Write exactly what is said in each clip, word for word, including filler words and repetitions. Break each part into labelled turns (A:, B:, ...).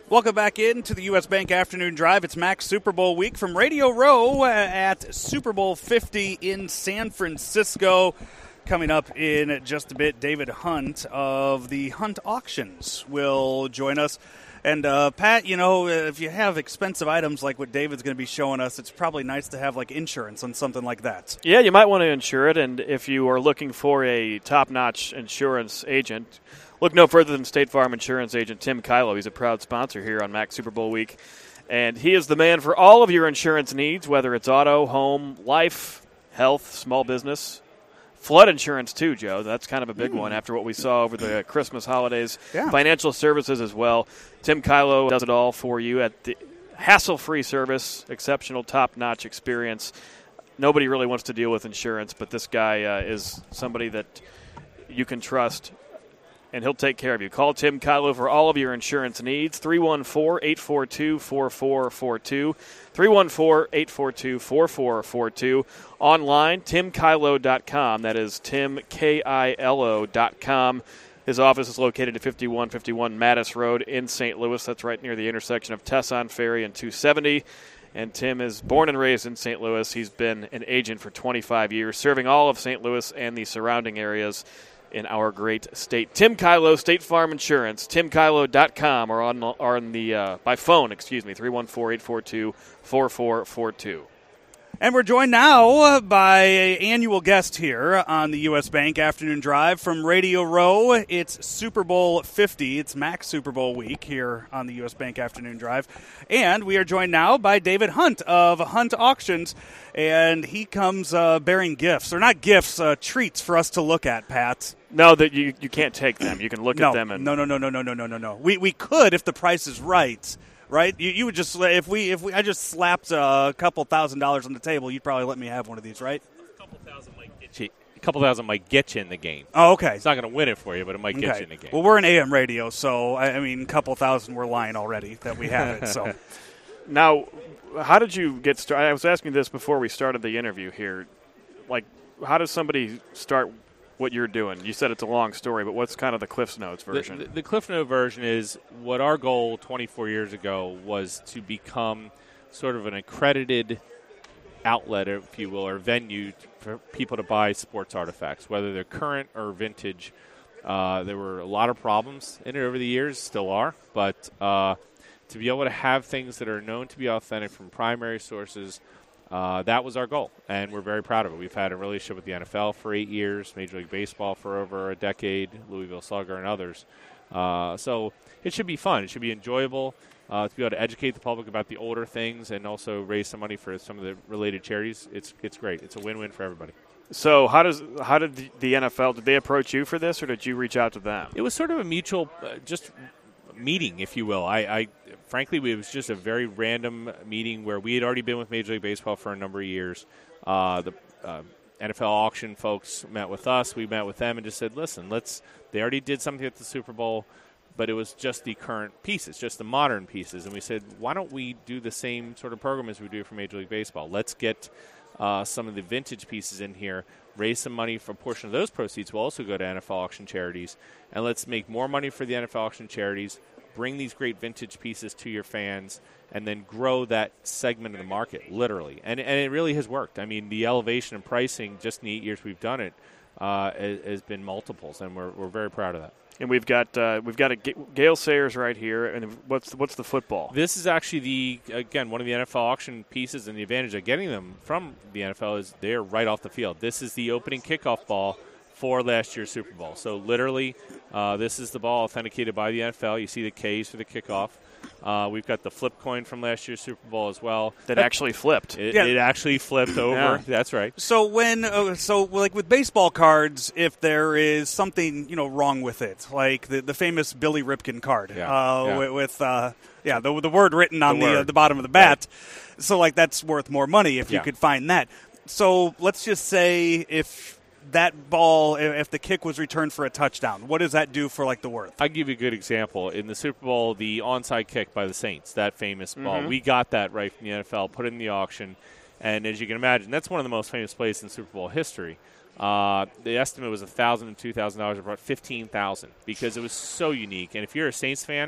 A: Welcome back into the U S. Bank Afternoon Drive. It's Max Super Bowl week from Radio Row at Super Bowl fifty in San Francisco. Coming up in just a bit, David Hunt of the Hunt Auctions will join us. And, uh, Pat, you know, if you have expensive items like what David's going to be showing us, it's probably nice to have, like, insurance on something like that.
B: Yeah, you might want to insure it. And if you are looking for a top-notch insurance agent, look no further than State Farm Insurance Agent Tim Kylo. He's a proud sponsor here on Mac Super Bowl week. And he is the man for all of your insurance needs, whether it's auto, home, life, health, small business. Flood insurance, too, Joe. That's kind of a big mm. one after what we saw over the Christmas holidays.
A: Yeah.
B: Financial services as well. Tim Kylo does it all for you at the hassle-free service, exceptional top-notch experience. Nobody really wants to deal with insurance, but this guy uh, is somebody that you can trust, and he'll take care of you. Call Tim Kylo for all of your insurance needs, three one four, eight four two, four four four two, three one four, eight four two, four four four two. Online, tim kylo dot com. That is tim, K I L O dot com. His office is located at fifty-one fifty-one Mattis Road in Saint Louis. That's right near the intersection of Tesson Ferry and two seventy. And Tim is born and raised in Saint Louis. He's been an agent for twenty-five years, serving all of Saint Louis and the surrounding areas in our great state. Tim Kylo, State Farm Insurance, tim kylo dot com, or on, or on the uh, by phone, excuse me, three one four, eight four two, four four four two.
A: And we're joined now by an annual guest here on the U S. Bank Afternoon Drive from Radio Row. It's Super Bowl fifty. It's Max Super Bowl week here on the U S. Bank Afternoon Drive. And we are joined now by David Hunt of Hunt Auctions. And he comes uh, bearing gifts, or not gifts, uh, treats for us to look at, Pat.
B: No, that you you can't take them. You can look
A: no,
B: at them. And
A: no, no, no, no, no, no, no, no, no. We we could if the price is right. Right, you you would just if we if we I just slapped a couple thousand dollars on the table, you'd probably let me have one of these, right?
C: A couple thousand might get you. A couple thousand might get you in the game.
A: Oh, okay.
C: It's not going to win it for you, but it might
A: okay.
C: get you in the game.
A: Well, we're an A M radio, so I, I mean, a couple thousand, we're lying already that we have it. So
B: now, how did you get started? I was asking this before we started the interview here. Like, how does somebody start what you're doing? You said it's a long story, but what's kind of the Cliff's Notes version?
C: The, the, the Cliff Note version is what our goal twenty-four years ago was to become sort of an accredited outlet, if you will, or venue for people to buy sports artifacts, whether they're current or vintage. Uh, there were a lot of problems in it over the years, still are, but uh, to be able to have things that are known to be authentic from primary sources, Uh, that was our goal, and we're very proud of it. We've had a relationship with the N F L for eight years, Major League Baseball for over a decade, Louisville Slugger and others. Uh, so it should be fun. It should be enjoyable uh, to be able to educate the public about the older things and also raise some money for some of the related charities. It's it's great. It's a win-win for everybody.
B: So how does how did the, the N F L, did they approach you for this, or did you reach out to them?
C: It was sort of a mutual uh, just meeting, if you will. I, I frankly, it was just a very random meeting where we had already been with Major League Baseball for a number of years. Uh, the uh, N F L auction folks met with us. We met with them and just said, listen, let's. They already did something at the Super Bowl, but it was just the current pieces, just the modern pieces. And we said, why don't we do the same sort of program as we do for Major League Baseball? Let's get uh, some of the vintage pieces in here, raise some money for a portion of those proceeds. We'll also go to N F L auction charities, and let's make more money for the N F L auction charities, bring these great vintage pieces to your fans, and then grow that segment of the market, literally. And and it really has worked. I mean, the elevation in pricing, just in the eight years we've done it, uh, has, has been multiples, and we're we're very proud of that.
B: And we've got uh, we've got a G- Gale Sayers right here, and what's what's the football?
C: This is actually the again one of the N F L auction pieces, and the advantage of getting them from the N F L is they're right off the field. This is the opening kickoff ball for last year's Super Bowl. So literally, uh, this is the ball authenticated by the N F L. You see the K's for the kickoff. Uh, we've got the flip coin from last year's Super Bowl as well.
B: That actually flipped.
C: It,
A: yeah.
C: it actually flipped over.
B: Yeah.
C: That's right.
A: So when, uh, so like with baseball cards, if there is something you know wrong with it, like the the famous Billy Ripken card,
C: Yeah.
A: uh,
C: Yeah.
A: with, with uh, yeah the the word written on
C: The
A: the
C: word.
A: uh, the bottom of the bat,
C: Right.
A: so like that's worth more money if you
C: Yeah.
A: could find that. So let's just say if that ball, if the kick was returned for a touchdown, what does that do for like the worth?
C: I'll give you a good example. In the Super Bowl, the onside kick by the Saints, that famous ball,
B: Mm-hmm.
C: we got that right from the N F L, put it in the auction, and as you can imagine, that's one of the most famous plays in Super Bowl history. Uh, the estimate was one thousand dollars and two thousand dollars. I brought fifteen thousand dollars because it was so unique. And if you're a Saints fan,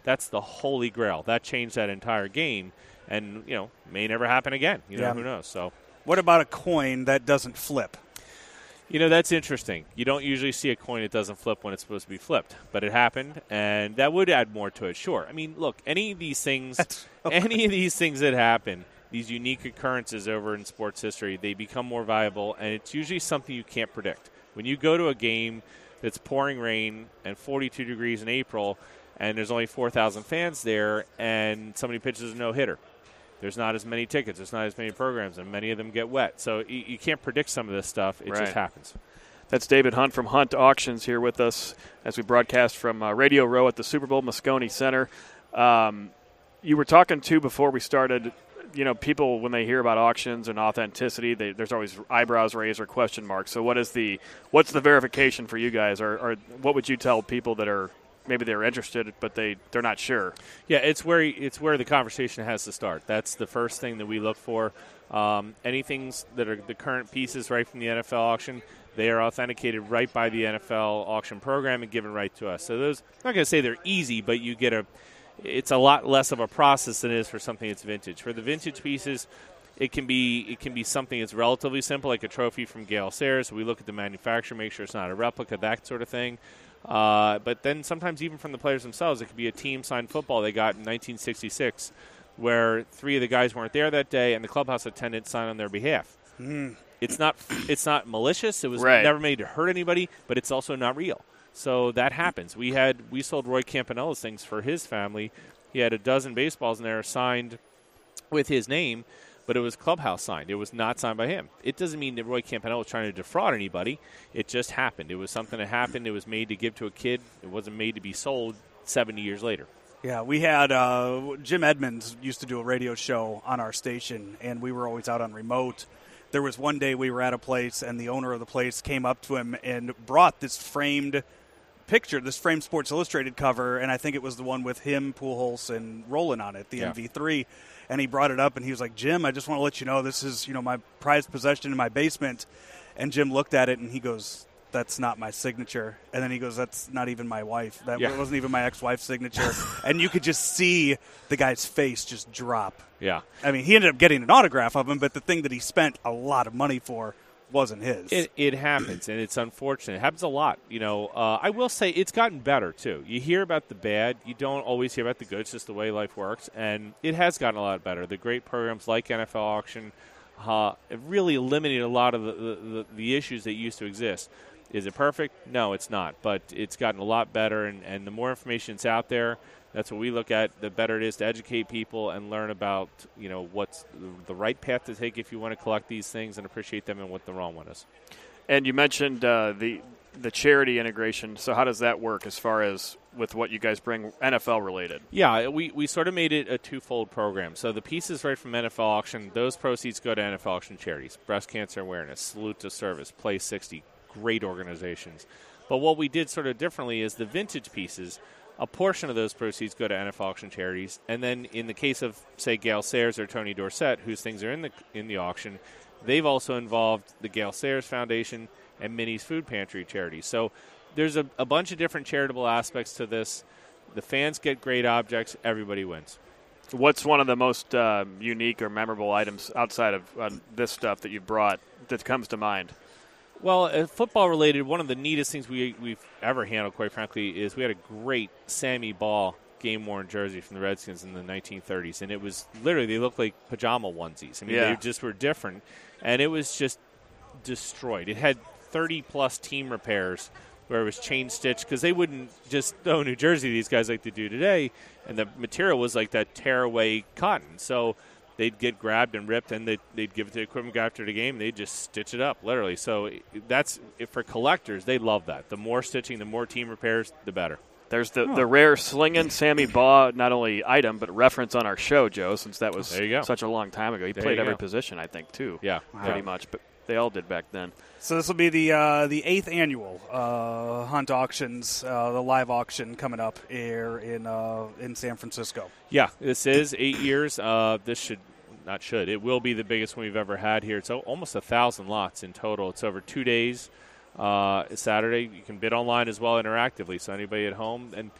C: That's the holy grail. That changed that entire game, and you know may never happen again. You know,
A: yeah.
C: who knows? So,
A: what about a coin that doesn't flip?
C: You know, that's interesting. You don't usually see a coin that doesn't flip when it's supposed to be flipped, but it happened, and that would add more to it. Sure. I mean, look, any of these things, okay. any of these things that happen, these unique occurrences over in sports history, they become more valuable, and it's usually something you can't predict. When you go to a game that's pouring rain and forty-two degrees in April, and there's only four thousand fans there, and somebody pitches a no-hitter, there's not as many tickets, there's not as many programs, and many of them get wet. So you, you can't predict some of this stuff. It
B: right.
C: just happens.
B: That's David Hunt from Hunt Auctions here with us as we broadcast from uh, Radio Row at the Super Bowl Moscone Center. Um, you were talking, too, before we started, you know, people, when they hear about auctions and authenticity, they, there's always eyebrows raised or question marks. So what is the what's the verification for you guys? Or, or what would you tell people that are maybe they're interested, but they, they're not sure?
C: Yeah, it's where it's where the conversation has to start. That's the first thing that we look for. Um, anything that are the current pieces right from the N F L auction, they are authenticated right by the N F L auction program and given right to us. So those, I'm not going to say they're easy, but you get a, it's a lot less of a process than it is for something that's vintage. For the vintage pieces, it can be it can be something that's relatively simple, like a trophy from Gale Sayers. We look at the manufacturer, make sure it's not a replica, that sort of thing. Uh, but then sometimes even from the players themselves, it could be a team-signed football they got in nineteen sixty-six where three of the guys weren't there that day and the clubhouse attendant signed on their behalf.
A: Mm.
C: It's not it's not malicious. It was
B: right.
C: never made to hurt anybody, but it's also not real. So that happens. We had we sold Roy Campanella's things for his family. He had a dozen baseballs in there signed with his name, but it was clubhouse signed. It was not signed by him. It doesn't mean that Roy Campanella was trying to defraud anybody. It just happened. It was something that happened. It was made to give to a kid. It wasn't made to be sold seventy years later.
A: Yeah, we had uh, Jim Edmonds used to do a radio show on our station, and we were always out on remote. There was one day we were at a place, and the owner of the place came up to him and brought this framed picture, this framed Sports Illustrated cover, and I think it was the one with him, Pujols, and Roland on it, the
C: yeah.
A: M V three. And he brought it up, and he was like, Jim, I just want to let you know this is, you know, my prized possession in my basement. And Jim looked at it, and he goes, that's not my signature. And then he goes, that's not even my wife. That
C: yeah.
A: wasn't even my ex-wife's signature. And you could just see the guy's face just drop.
C: Yeah.
A: I mean, he ended up getting an autograph of him, but the thing that he spent a lot of money for wasn't his.
C: It, it happens, and it's unfortunate. It happens a lot. You know, uh, I will say it's gotten better, too. You hear about the bad. You don't always hear about the good. It's just the way life works, and it has gotten a lot better. The great programs like N F L Auction uh, have really eliminated a lot of the, the, the issues that used to exist. Is it perfect? No, it's not, but it's gotten a lot better, and, and the more information that's out there, that's what we look at, the better it is to educate people and learn about, you know, what's the right path to take if you want to collect these things and appreciate them and what the wrong one is.
B: And you mentioned uh, the the charity integration. So how does that work as far as with what you guys bring N F L related?
C: Yeah, we, we sort of made it a twofold program. So the pieces right from N F L Auction, those proceeds go to N F L Auction charities. Breast Cancer Awareness, Salute to Service, Play sixty, great organizations. But what we did sort of differently is the vintage pieces, a portion of those proceeds go to N F L Auction charities, and then in the case of, say, Gale Sayers or Tony Dorsett, whose things are in the in the auction, they've also involved the Gale Sayers Foundation and Minnie's Food Pantry charities. So there's a, a bunch of different charitable aspects to this. The fans get great objects. Everybody wins.
B: What's one of the most uh, unique or memorable items outside of uh, this stuff that you've brought that comes to mind?
C: Well, uh, football-related, one of the neatest things we, we've ever handled, quite frankly, is we had a great Sammy Ball game-worn jersey from the Redskins in the nineteen thirties, and it was literally, they looked like pajama onesies. I mean,
B: yeah.
C: they just were different, and it was just destroyed. It had thirty-plus team repairs where it was chain-stitched, because they wouldn't just throw New Jersey, these guys like to do today, and the material was like that tear-away cotton. So they'd get grabbed and ripped, and they'd, they'd give it to the equipment guy after the game. They'd just stitch it up, literally. So that's for collectors, they love that. The more stitching, the more team repairs, the better.
B: There's the, oh. the rare slinging Sammy Baugh, not only item, but reference on our show, Joe, since that was
C: there you go.
B: such a long time ago. He
C: there
B: played every
C: go.
B: position, I think, too.
C: Yeah.
B: Pretty
C: wow.
B: much, but they all did back then.
A: So this will be the uh, the eighth annual uh, Hunt Auctions, uh, the live auction coming up here in uh, in San Francisco.
C: Yeah, this is eight years. Uh, this should not should it will be the biggest one we've ever had here. It's almost a thousand lots in total. It's over two days. Uh, Saturday, you can bid online as well interactively. So anybody at home, and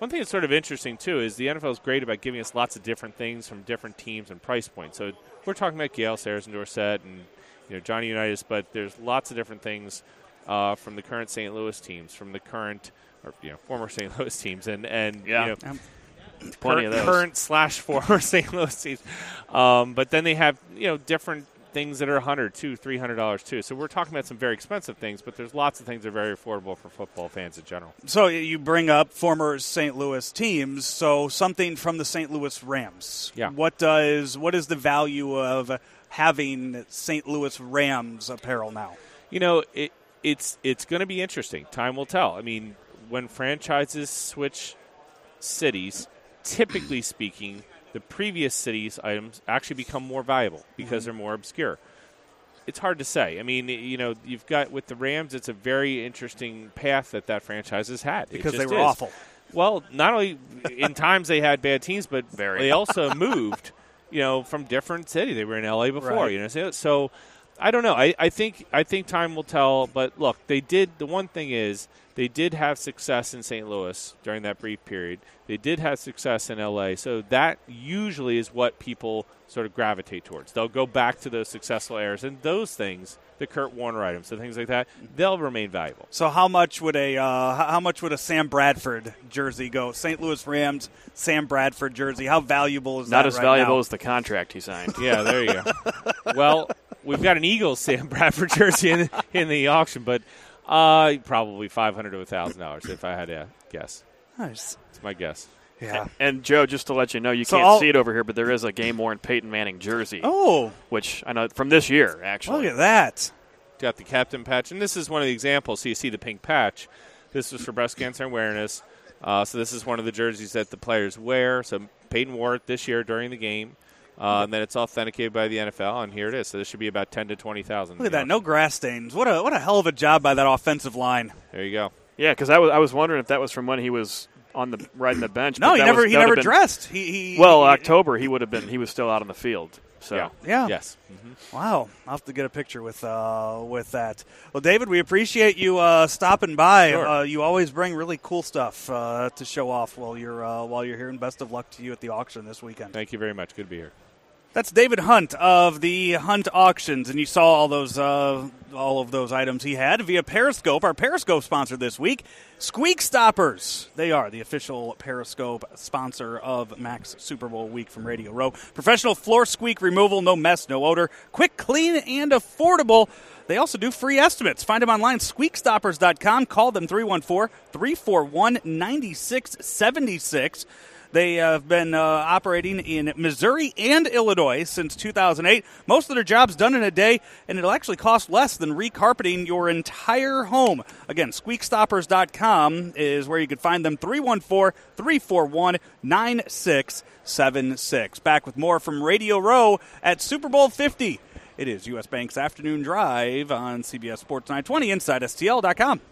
C: One thing that's sort of interesting, too, is the N F L is great about giving us lots of different things from different teams and price points. So we're talking about Gale Sayers and Dorsett and you know Johnny Unitas, but there's lots of different things uh, from the current Saint Louis teams, from the current or you know former Saint Louis teams, and and
B: yeah.
C: you know.
B: Um, Plenty
C: current,
B: of those.
C: current slash former Saint Louis teams, um, but then they have you know different things that are one hundred dollars, two hundred dollars, three hundred dollars too. So we're talking about some very expensive things, but there's lots of things that are very affordable for football fans in general.
A: So you bring up former Saint Louis teams, so something from the Saint Louis Rams.
C: Yeah.
A: What does what is the value of having Saint Louis Rams apparel now?
C: You know, it, it's it's going to be interesting. Time will tell. I mean, when franchises switch cities, typically speaking, the previous city's items actually become more valuable because mm-hmm. they're more obscure. It's hard to say. I mean, you know, you've got with the Rams, it's a very interesting path that that franchise has had.
A: Because they were
C: is.
A: awful.
C: Well, not only in times they had bad teams, but
B: very.
C: They also moved, you know, from different city. They were in L A before,
A: right.
C: you know. So, so I don't know. I, I think I think time will tell. But look, they did. The one thing is they did have success in Saint Louis during that brief period. They did have success in L A. So that usually is what people sort of gravitate towards. They'll go back to those successful eras, and those things, the Kurt Warner items, and things like that, they'll remain valuable.
A: So how much would a uh, how much would a Sam Bradford jersey go? Saint Louis Rams Sam Bradford jersey. How valuable is
B: Not
A: that?
B: as
A: right
B: valuable
A: now?
B: as the contract he signed.
C: Yeah, there you go. Well, we've got an Eagles Sam Bradford jersey in, in the auction, but uh, probably five hundred dollars to one thousand dollars if I had to guess.
A: Nice.
C: That's my guess.
A: Yeah.
B: And, and Joe, just to let you know, you
A: So
B: can't
A: I'll,
B: see it over here, but there is a game-worn Peyton Manning jersey.
A: Oh.
B: Which I know from this year, actually.
A: Look at that.
C: Got the captain patch, and this is one of the examples. So you see the pink patch. This was for breast cancer awareness. Uh, so this is one of the jerseys that the players wear. So Peyton wore it this year during the game. Uh, and then it's authenticated by the N F L, and here it is. So this should be about ten to twenty thousand.
A: Look at that, no grass stains. What a what a hell of a job by that offensive line.
C: There you go.
B: Yeah, because I was I was wondering if that was from when he was on the riding the bench.
A: No,
B: but
A: he
B: that
A: never
B: was,
A: he
B: that
A: never
B: been,
A: dressed. He, he
B: well,
A: he,
B: October he would have been he was still out on the field. So
C: yeah,
A: yeah.
C: yes. Mm-hmm.
A: Wow, I'll have to get a picture with uh, with that. Well, David, we appreciate you uh, stopping by.
C: Sure.
A: Uh, you always bring really cool stuff uh, to show off while you're uh, while you're here, and best of luck to you at the auction this weekend.
C: Thank you very much. Good to be here.
A: That's David Hunt of the Hunt Auctions, and you saw all those uh, all of those items he had via Periscope. Our Periscope sponsor this week, Squeak Stoppers. They are the official Periscope sponsor of Max Super Bowl week from Radio Row. Professional floor squeak removal, no mess, no odor, quick, clean, and affordable. They also do free estimates. Find them online, squeak stoppers dot com. Call them three one four, three four one, nine six seven six. They have been uh, operating in Missouri and Illinois since two thousand eight. Most of their jobs done in a day, and it'll actually cost less than recarpeting your entire home. Again, squeak stoppers dot com is where you can find them, three one four, three four one, nine six seven six. Back with more from Radio Row at Super Bowl fifty. It is U S Bank's Afternoon Drive on C B S Sports nine twenty, inside S T L dot com.